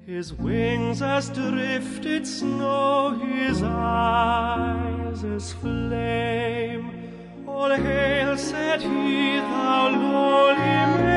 His wings as drifted snow, his eyes as flame. All hail, said he, thou lowly